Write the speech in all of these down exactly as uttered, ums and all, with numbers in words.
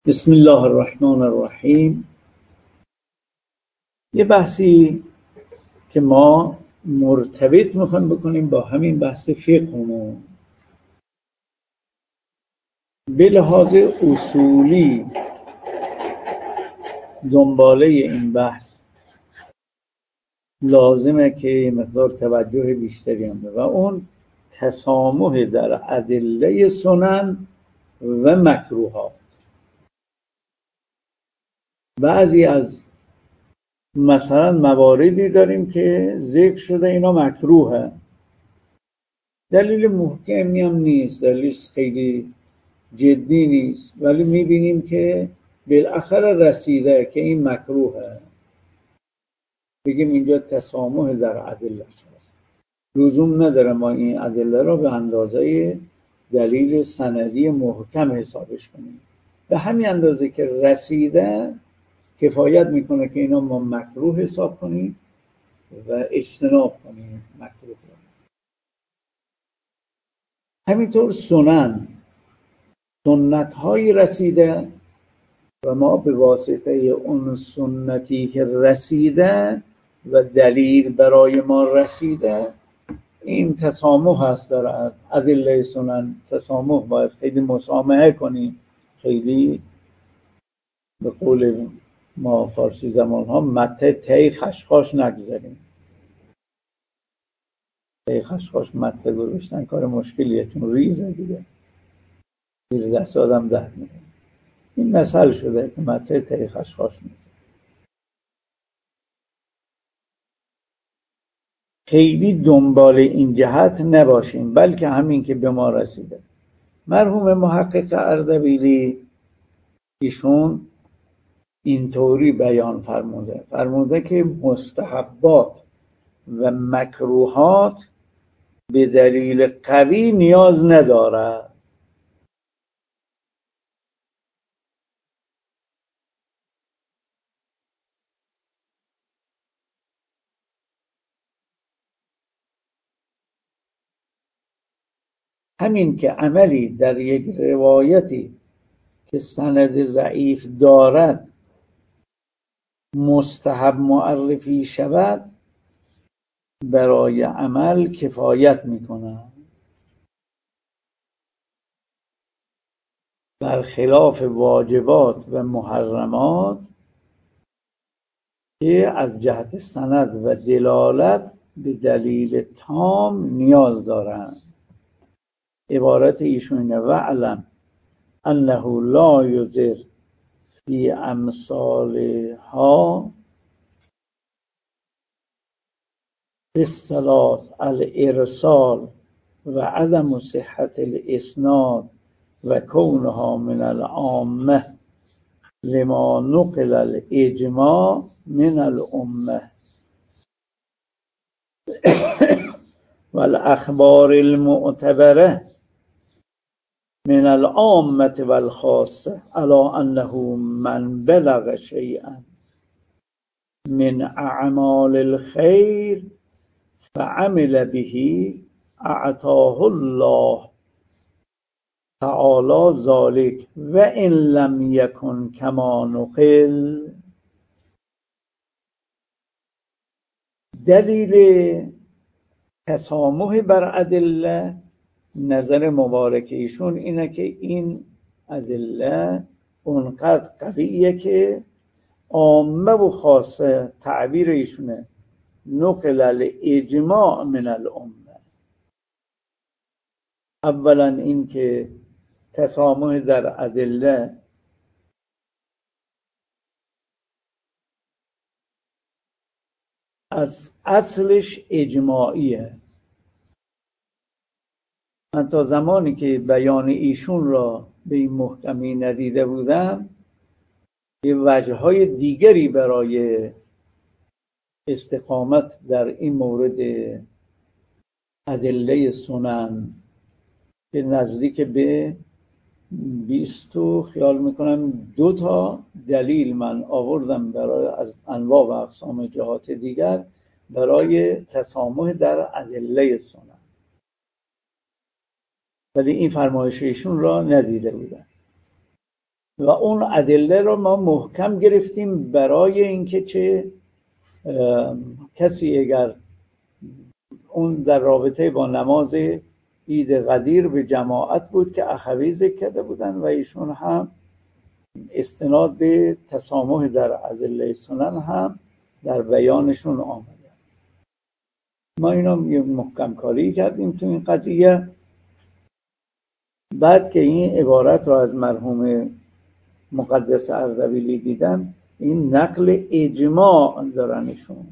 بسم الله الرحمن الرحیم. یه بحثی که ما مرتبط میخوایم بکنیم با همین بحث فقهمون، به لحاظ اصولی دنباله این بحث لازمه که مقدار توجه بیشتری هم و اون تسامح در ادله سنن و مکروهات. بعضی از مثلا مواردی داریم که ذکر شده اینا مکروهه، دلیل محکمی هم نیست، دلیل خیلی جدی نیست، ولی میبینیم که بالاخره رسیده که این مکروهه، بگیم اینجا تسامح در ادله هست. لزوم نداره ما این ادله را به اندازه دلیل سندی محکم حسابش کنیم، به همین اندازه که رسیده کفایت میکنه که اینا ما مکروه حساب کنیم و اجتناب کنیم مکروه. همینطور سنن سنت هایی رسیده و ما به واسطه اون سنتی که رسیده و دلیل برای ما رسیده، این تسامح هست در ادله سنن. تسامح باید خیلی مسامحه کنیم، خیلی به قول ما فارسی زمان ها مته تی خشخاش نگذاریم. تی خشخاش مته گذاشتن کار مشکلیه، چون ریزه دیگه، زیر دست آدم ده میره. این مثل شده که مته تی خشخاش میزه. خیلی دنبال این جهت نباشیم، بلکه همین که به ما رسیده. مرحوم محقق اردبیلی ایشون اینطوری بیان فرموده فرموده که مستحبات و مکروهات به دلیل قوی نیاز نداره. همین که عملی در یک روایتی که سند ضعیف دارد مستحب معرفی شود، برای عمل کفایت میکنه، برخلاف واجبات و محرمات که از جهت سند و دلالت به دلیل تام نیاز دارند. عبارت ایشون اینه: وعلم انه لا یضر فی امثالها بالصلاة الارسال و عدم صحت الاسناد و کونها من العامه لما نقل الاجماع من الامه و الاخبار المعتبره من العامه و الخاصه على انه من بلغ شیئا من اعمال الخیر فعمل به اعطاه الله تعالی ذلك و ان لم یکن کما نقل. دلیل تسامح بر ادله، نظر مبارک ایشون اینه که این ادله اونقدر قویه که عامه و خاصه، تعبیر ایشونه، نقل الاجماع من الامه. اولا این که تسامح در ادله از اصلش اجماعیه. من تا زمانی که بیان ایشون را به این محکمی ندیده بودم، یه وجه‌های دیگری برای استقامت در این مورد ادله سنن که نزدیک به بیست خیال میکنم دو تا دلیل من آوردم برای از انواع و اقسام جهات دیگر برای تسامح در ادله سنن، ولی این فرمایش ایشون را ندیده بودم. و اون ادله رو ما محکم گرفتیم برای اینکه چه کسی اگر اون در رابطه با نماز عید قدیر به جماعت بود که اخوی ذکر کرده بودن و ایشون هم استناد به تسامح در ادله سنن هم در بیانشون آمده. ما اینا محکم کاری کردیم تو این قضیه. بعد که این عبارت را از مرحوم مقدس اردبیلی دیدن، این نقل اجماع دارنشون.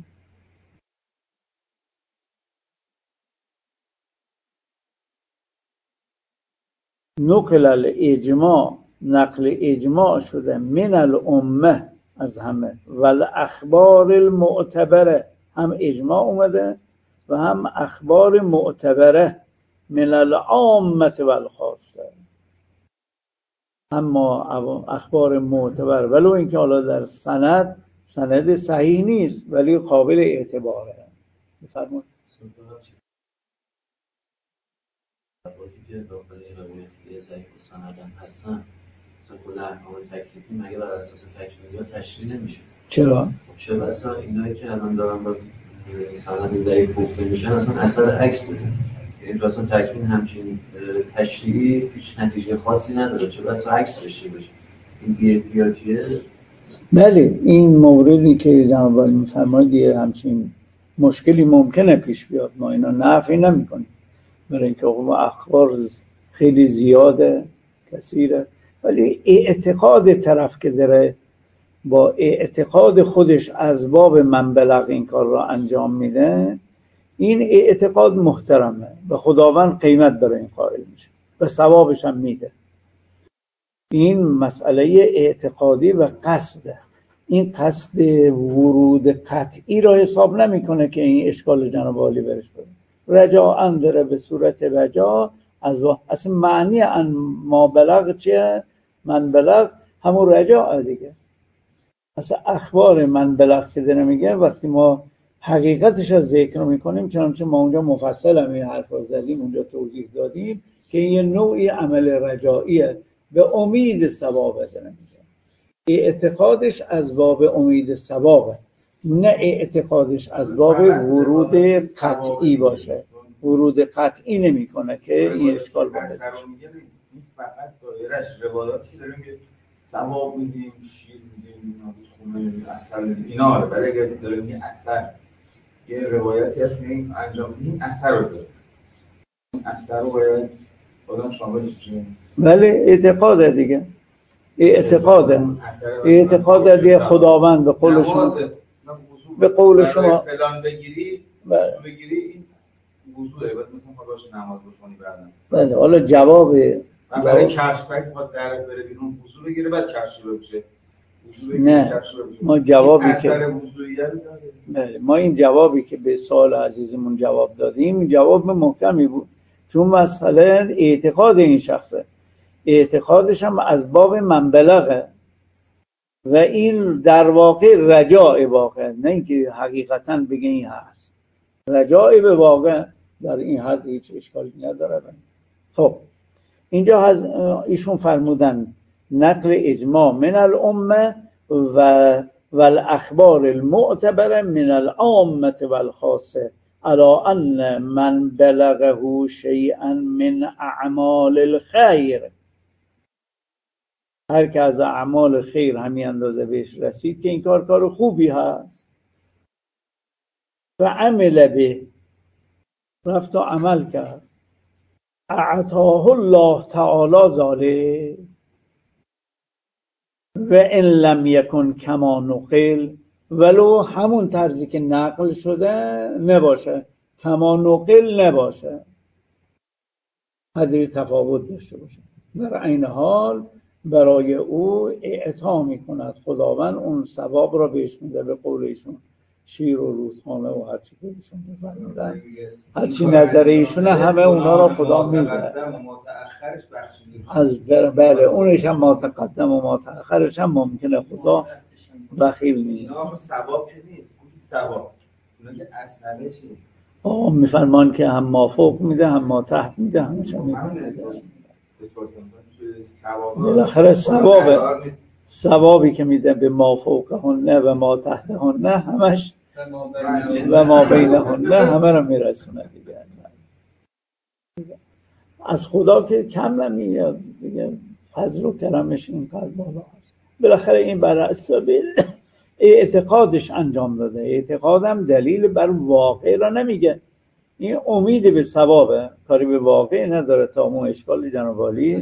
نقل الاجماع، نقل اجماع شده من الامه از همه و الاخبار المعتبره، هم اجماع اومده و هم اخبار معتبره من العامه و الخاصه، اما اخبار معتبر ولو اینکه حالا در سند سند صحیح نیست ولی قابل اعتباره. بفرمایید. وقتی که داخل روایت ضعیف و سندن هستن مثلا کل احکام تکلیفی مگه بر اساس تکلیفیات تشریح نمیشه؟ چرا؟ خب چه بسا اینایی که الان دارن با سند ضعیف گفته میشن اصلا اثر عکس داره، یعنی اصلا تکلیف همچین تشریحی هیچ نتیجه خاصی نداره، چه بسا عکس داشته باشه. این بی‌احتیاطیه. بله، این موردی که جناب عالی می‌فرمایید یه همچین مشکلی ممکنه پیش بیاد، ما اینا نفی نمی‌کنیم برای اینکه اخبار خیلی زیاده کثیره، ولی اعتقاد طرف که داره با اعتقاد خودش از باب من بلغ این کار را انجام میده، این اعتقاد محترمه و خداوند قیمت برای این قائل میشه و ثوابش هم میده. این مسئله اعتقادی و قصده. این قصد ورود قطعی را حساب نمیکنه که این اشکال جناب عالی برش بره. رجاء اندره به صورت رجاء از و... اصلا معنی ان ما بلغ چیه؟ من بلغ همون رجاء دیگه. اصلا اخبار من بلغ که داره میگه وقتی ما حقیقتش رو ذکر میکنیم، چنانچه ما اونجا مفصل هم این حرف رو زدیم، اونجا توضیح دادیم که یه نوعی عمل رجائیه به امید ثواب داره میگه. اعتقادش از باب امید ثوابه، نه اعتقادش از باب ورود قطعی باشه. ورود قطعی نمی کنه که این اشکال باشه. این فقط دایرش روایاتی داریم که ثواب میدیم، شیر میدیم، خونه اثر میدیم، اینا رو برای اگر داریم این اثر یه روایتی هست که این انجام میدیم اثر رو داریم، این اثر رو باید آدم شاملش بشه. ولی اعتقاده دیگه، اعتقاده اعتقاده دیگه. خداوند به قول شما به قول شما فلان بگیری بگیری این وضوعه، باید مثلا خداش نماز بخونی بعدن. بله، حالا جواب من برای کفش‌بک میخواد درک بره بیرون وضو بگیره بعد کفش رو بشه. نه، ما جوابی که بله ما این جوابی که به سوال عزیزمون جواب دادیم جواب محکمی بود، چون مسئله اعتقاد این شخصه، اعتقادش هم از باب من بلغه و این در واقع رجاء واقع، نه اینکه حقیقتاً بگه این هست، رجاء به واقع در این حد هیچ اشکالی نداره. خب اینجا از ایشون فرمودن نقل اجماع من الامه و والاخبار المعتبره من العامه والخاصه على ان من بلغه شیئا من اعمال الخیر، هر که از اعمال خیر همین اندازه بهش رسید که این کار کار خوبی هست و عمل به، رفت و عمل کرد، اعطاه الله تعالی ذلک و ان لم یکن کما نقل، ولو همون طرزی که نقل شده نباشه، کما نقل نباشه، قدری تفاوت داشته باشه، در عین حال برای او اعطا میکند خداوند اون ثواب را بهش میده. به قول ایشون شیر و رودخانه و هرچی که ایشون بفرمودن، هرچی نظر ایشونه همه اونا را خدا میده. از بله اونش هم ما تقدم و ما تأخرش هم ممکنه خدا بخیل نیست. اینا ثواب که نیست، اون ثواب اونا که اصله چیه؟ آه میفرمان که هم ما فوق میده هم ما تحت میده، همش میده. اثبات کنید ثواب بالاخره ثواب ثوابی که میده به ما فوقهن و ما تحتهن همش و ما بینهن همه رو میرسونه دیگه. از خدا که کم نمیاد دیگه، فضل و کرمش اینقدر بالا هست. بالاخره این بر اساس اعتقادش انجام داده. اعتقادم دلیل بر واقع را نمیگه، این امید به ثوابه، کاری به واقع نداره. تا مو اشکال جناب عالی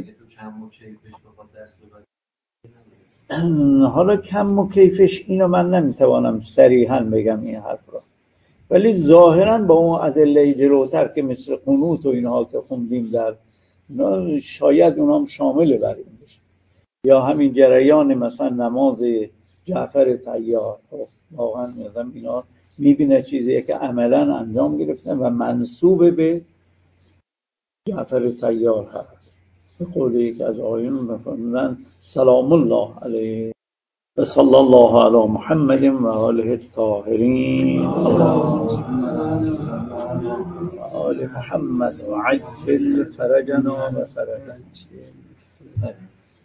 حالا کم و کیفش اینو من نمیتوانم صریحا بگم این حرف را، ولی ظاهرا با اون ادله جلوتر که مثل قنوت و اینها که خوندیم در شاید اونام شامل بر این بشه، یا همین جریان مثلا نماز جعفر طیار. واقعا میادم اینا میبینه چیزیه که عملا انجام گرفته و منسوب به جعفر طیار هست. خورده یک از آیون بفرمودن سلام الله علیه و صلی الله علی محمد و آله الطاهرین آل محمد و عجل فرجنا و فرجنا.